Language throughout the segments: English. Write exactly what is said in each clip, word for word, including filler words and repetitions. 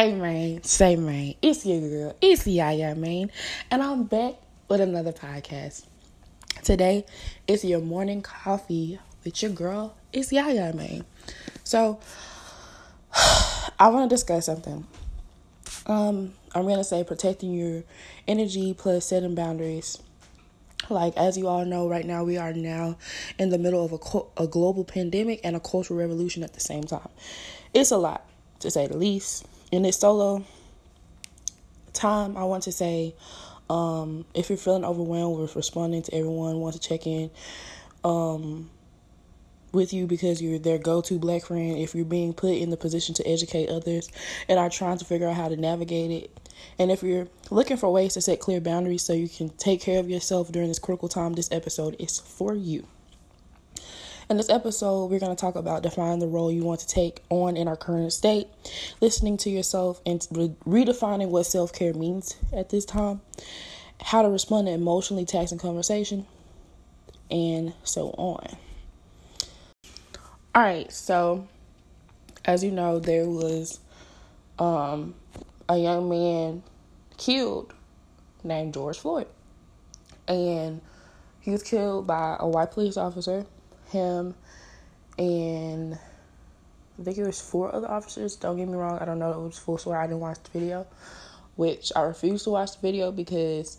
Hey man, say man, it's your girl, it's Yaya man, and I'm back with another podcast. Today, it's your morning coffee with your girl, it's Yaya man. So, I want to discuss something. Um, I'm gonna say protecting your energy plus setting boundaries. Like, as you all know, right now we are now in the middle of a, co- a global pandemic and a cultural revolution at the same time. It's a lot, to say the least. In this solo time, I want to say, um, if you're feeling overwhelmed with responding to everyone, want to check in um, with you because you're their go-to black friend, if you're being put in the position to educate others and are trying to figure out how to navigate it, and if you're looking for ways to set clear boundaries so you can take care of yourself during this critical time, this episode is for you. In this episode, we're going to talk about defining the role you want to take on in our current state, listening to yourself, and re- redefining what self-care means at this time, how to respond to emotionally taxing conversation, and so on. All right, so as you know, there was um, a young man killed named George Floyd, and he was killed by a white police officer. Him and I think it was four other officers. Don't get me wrong, I don't know if it was full story. I didn't watch the video, which I refuse to watch the video because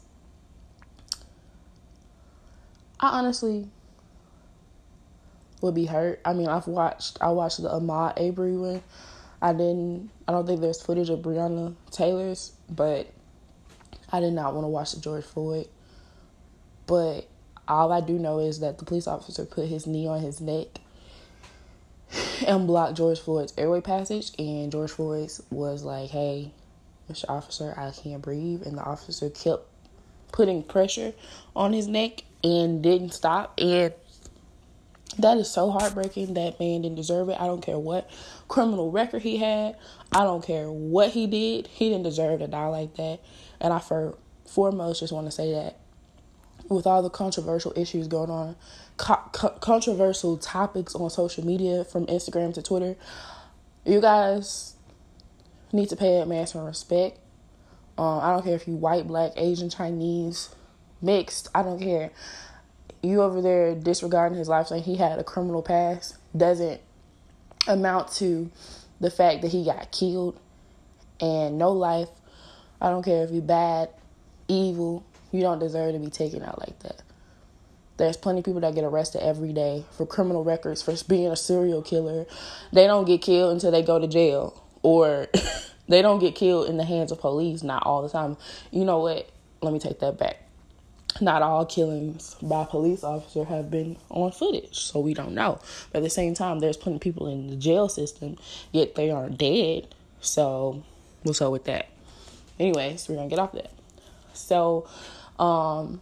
I honestly would be hurt. I mean, I've watched I watched the Ahmaud Arbery one. I didn't I don't think there's footage of Breonna Taylor's, but I did not want to watch the George Floyd. But all I do know is that the police officer put his knee on his neck and blocked George Floyd's airway passage, and George Floyd was like, hey, Mister Officer, I can't breathe, and the officer kept putting pressure on his neck and didn't stop, and that is so heartbreaking. That man didn't deserve it. I don't care what criminal record he had. I don't care what he did. He didn't deserve to die like that, and I for foremost just want to say that with all the controversial issues going on, co- co- controversial topics on social media from Instagram to Twitter, you guys need to pay that man some respect. Um, I don't care if you white, black, Asian, Chinese, mixed. I don't care. You over there disregarding his life, saying he had a criminal past, doesn't amount to the fact that he got killed and no life. I don't care if you're bad, evil. You don't deserve to be taken out like that. There's plenty of people that get arrested every day for criminal records, for being a serial killer. They don't get killed until they go to jail, or they don't get killed in the hands of police. Not all the time. You know what? Let me take that back. Not all killings by police officers have been on footage, so we don't know. But at the same time, there's plenty of people in the jail system, yet they aren't dead. So what's up with that? Anyways, we're going to get off that. So, um,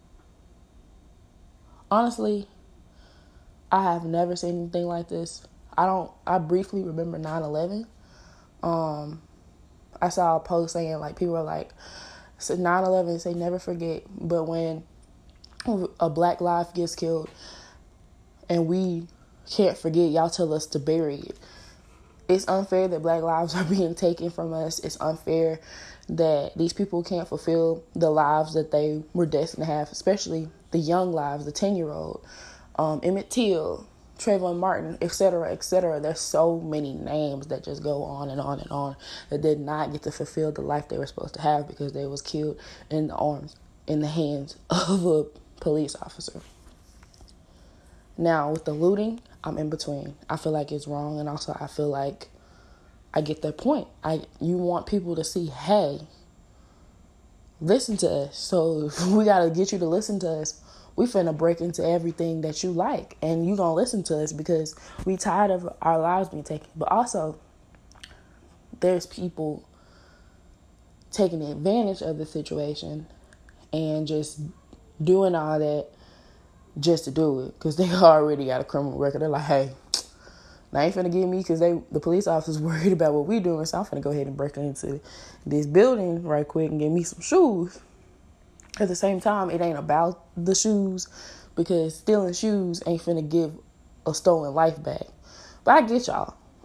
honestly, I have never seen anything like this. I don't, I briefly remember nine eleven. Um, I saw a post saying, like, people were like, so nine eleven, say never forget. But when a black life gets killed and we can't forget, y'all tell us to bury it. It's unfair that black lives are being taken from us. It's unfair that these people can't fulfill the lives that they were destined to have, especially the young lives, the ten-year-old, um, Emmett Till, Trayvon Martin, et cetera, et cetera. There's so many names that just go on and on and on that did not get to fulfill the life they were supposed to have because they was killed in the arms, in the hands of a police officer. Now, with the looting, I'm in between. I feel like it's wrong, and also I feel like I get that point. I you want people to see, hey, listen to us. So we got to get you to listen to us. We finna break into everything that you like, and you gonna listen to us because we tired of our lives being taken. But also, there's people taking advantage of the situation and just doing all that just to do it because they already got a criminal record. They're like, hey, they ain't finna get me because they the police officers worried about what we doing, so I'm finna go ahead and break into this building right quick and get me some shoes. At the same time, it ain't about the shoes because stealing shoes ain't finna give a stolen life back. But I get y'all.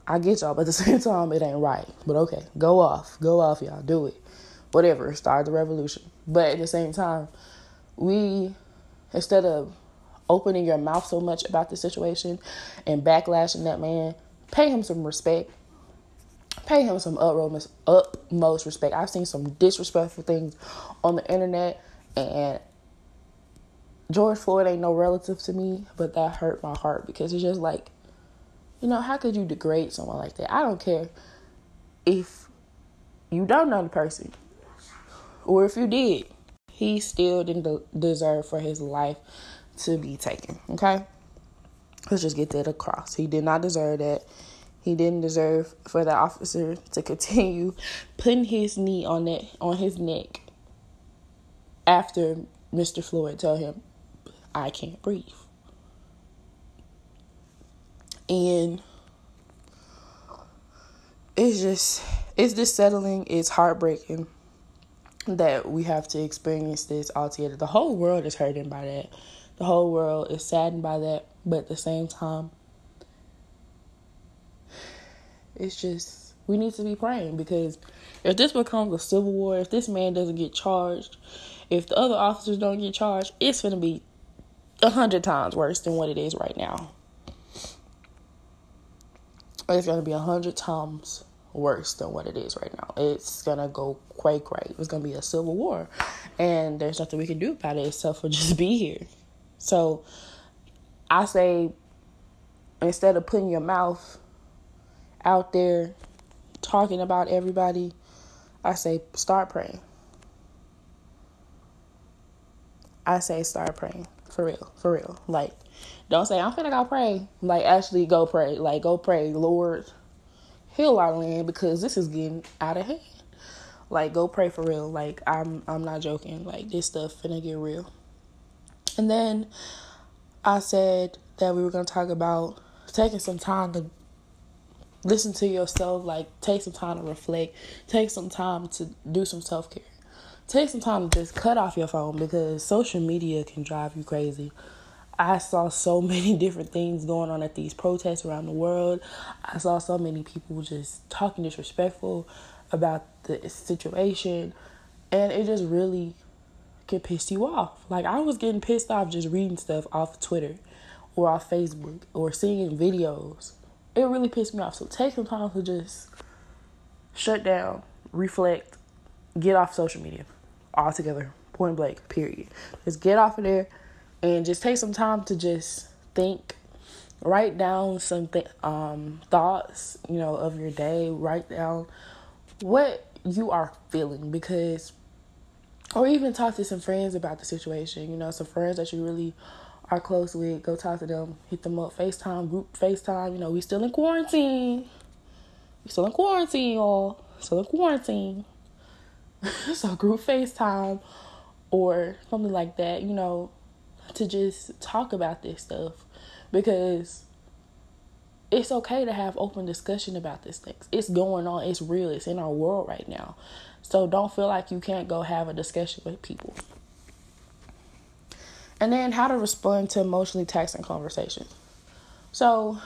I get y'all, but at the same time, it ain't right. But okay, go off. Go off, y'all. Do it. Whatever. Start the revolution. But at the same time, we, instead of opening your mouth so much about the situation and backlashing that man, pay him some respect. Pay him some utmost, utmost respect. I've seen some disrespectful things on the internet, and George Floyd ain't no relative to me, but that hurt my heart because it's just like, you know, how could you degrade someone like that? I don't care if you don't know the person or if you did. He still didn't de- deserve for his life to be taken, okay? Let's just get that across. He did not deserve that. He didn't deserve for that officer to continue putting his knee on that on his neck after Mister Floyd told him, I can't breathe. And it's just, it's dissettling, it's heartbreaking that we have to experience this altogether. The whole world is hurting by that. The whole world is saddened by that. But at the same time, it's just, we need to be praying, because if this becomes a civil war, if this man doesn't get charged, if the other officers don't get charged, it's going to be a hundred times worse than what it is right now. It's going to be a hundred times worse than what it is right now. It's going to go cray cray. It's going to be a civil war. And there's nothing we can do about it except for just be here. So I say, instead of putting your mouth out there talking about everybody, I say start praying. I say start praying. For real. For real. Like, don't say, I'm finna go pray. Like, actually go pray. Like, go pray, Lord, heal our land, because this is getting out of hand. Like, go pray for real. Like, I'm I'm not joking. Like, this stuff finna get real. And then I said that we were gonna talk about taking some time to listen to yourself. Like, take some time to reflect. Take some time to do some self-care. Take some time to just cut off your phone, because social media can drive you crazy. I saw so many different things going on at these protests around the world. I saw so many people just talking disrespectful about the situation. And it just really can piss you off. Like, I was getting pissed off just reading stuff off Twitter or off Facebook or seeing videos. It really pissed me off. So take some time to just shut down, reflect, get off social media altogether, point blank, period. Just get off of there and just take some time to just think, write down some th- um, thoughts, you know, of your day. Write down what you are feeling, because, or even talk to some friends about the situation, you know, some friends that you really are close with. Go talk to them, hit them up, FaceTime, group FaceTime. You know, we still in quarantine. We still in quarantine, y'all. Still in quarantine. So group FaceTime or something like that, you know, to just talk about this stuff, because it's okay to have open discussion about these things. It's going on. It's real. It's in our world right now. So don't feel like you can't go have a discussion with people. And then how to respond to emotionally taxing conversations. So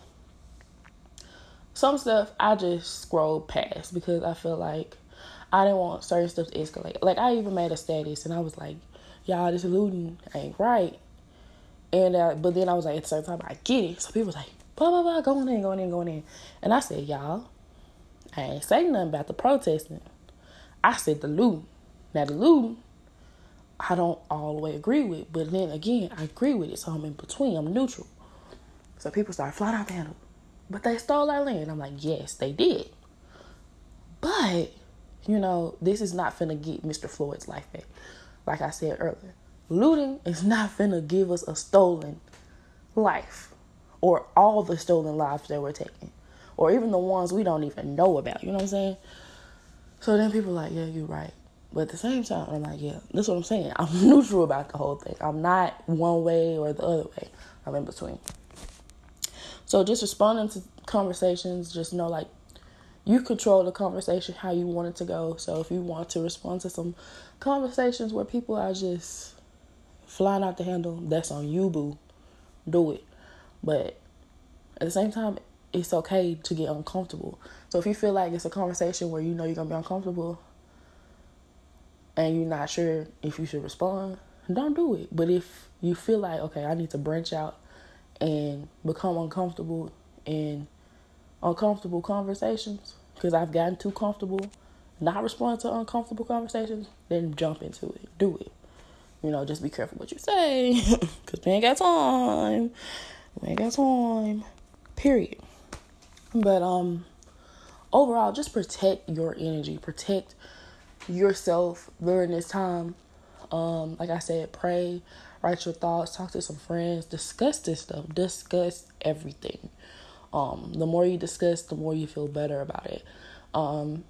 some stuff I just scrolled past because I feel like I didn't want certain stuff to escalate. Like, I even made a status and I was like, y'all, this looting ain't right. And uh, but then I was like, at the same time, I get it. So people was like, blah, blah, blah, going in, going in, going in. And I said, y'all, I ain't saying nothing about the protesting. I said the looting. Now, the looting, I don't all the way agree with. But then again, I agree with it. So I'm in between. I'm neutral. So people start flying out the handle. But they stole our land. I'm like, yes, they did. But, you know, this is not finna get Mister Floyd's life back. Like I said earlier, looting is not finna give us a stolen life, or all the stolen lives that were taken, or even the ones we don't even know about. You know what I'm saying? So then people are like, yeah, you're right. But at the same time, I'm like, yeah, that's what I'm saying. I'm neutral about the whole thing. I'm not one way or the other way. I'm in between. So just responding to conversations, just know, like, you control the conversation how you want it to go. So if you want to respond to some conversations where people are just flying out the handle, that's on you, boo. Do it. But at the same time, it's okay to get uncomfortable. So if you feel like it's a conversation where you know you're going to be uncomfortable and you're not sure if you should respond, don't do it. But if you feel like, okay, I need to branch out and become uncomfortable in uncomfortable conversations, because I've gotten too comfortable not responding to uncomfortable conversations, then jump into it. Do it. You know, just be careful what you say, because we ain't got time. We ain't got time. Period. But um, overall, just protect your energy. Protect yourself during this time. Um, like I said, pray, write your thoughts, talk to some friends, discuss this stuff. Discuss everything. Um, the more you discuss, the more you feel better about it. Um,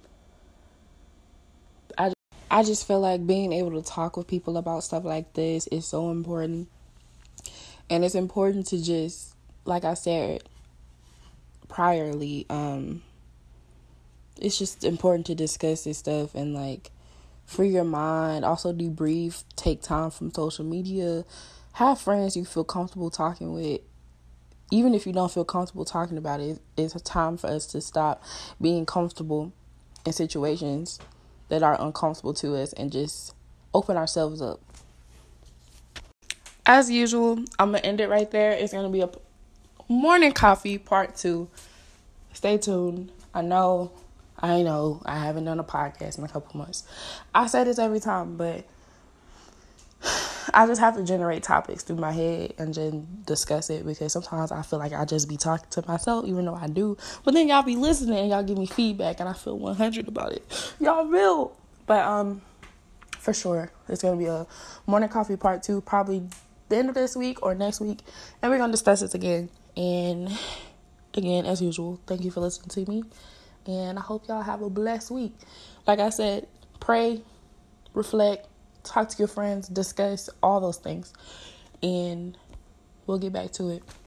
I, I just feel like being able to talk with people about stuff like this is so important. And it's important to just, like I said priorly, um, it's just important to discuss this stuff and, like, free your mind. Also debrief, take time from social media, have friends you feel comfortable talking with. Even if you don't feel comfortable talking about it, it's a time for us to stop being comfortable in situations that are uncomfortable to us and just open ourselves up. As usual, I'm going to end it right there. It's going to be a morning coffee part two. Stay tuned. I know, I know, I haven't done a podcast in a couple months. I say this every time, but I just have to generate topics through my head and then discuss it, because sometimes I feel like I just be talking to myself, even though I do. But then y'all be listening and y'all give me feedback and I feel one hundred about it. Y'all will. But um, for sure, it's going to be a morning coffee part two, probably the end of this week or next week. And we're going to discuss this again. And again, as usual, thank you for listening to me. And I hope y'all have a blessed week. Like I said, pray, reflect, talk to your friends, discuss all those things. And we'll get back to it.